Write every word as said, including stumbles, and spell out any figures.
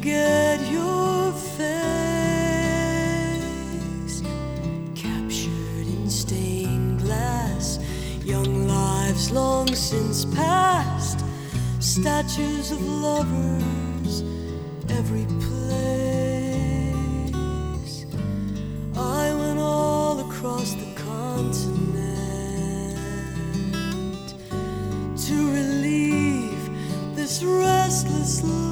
forget your face, captured in stained glass, young lives long since past, statues of lovers every place. I went all across the continent to relieve this restless life.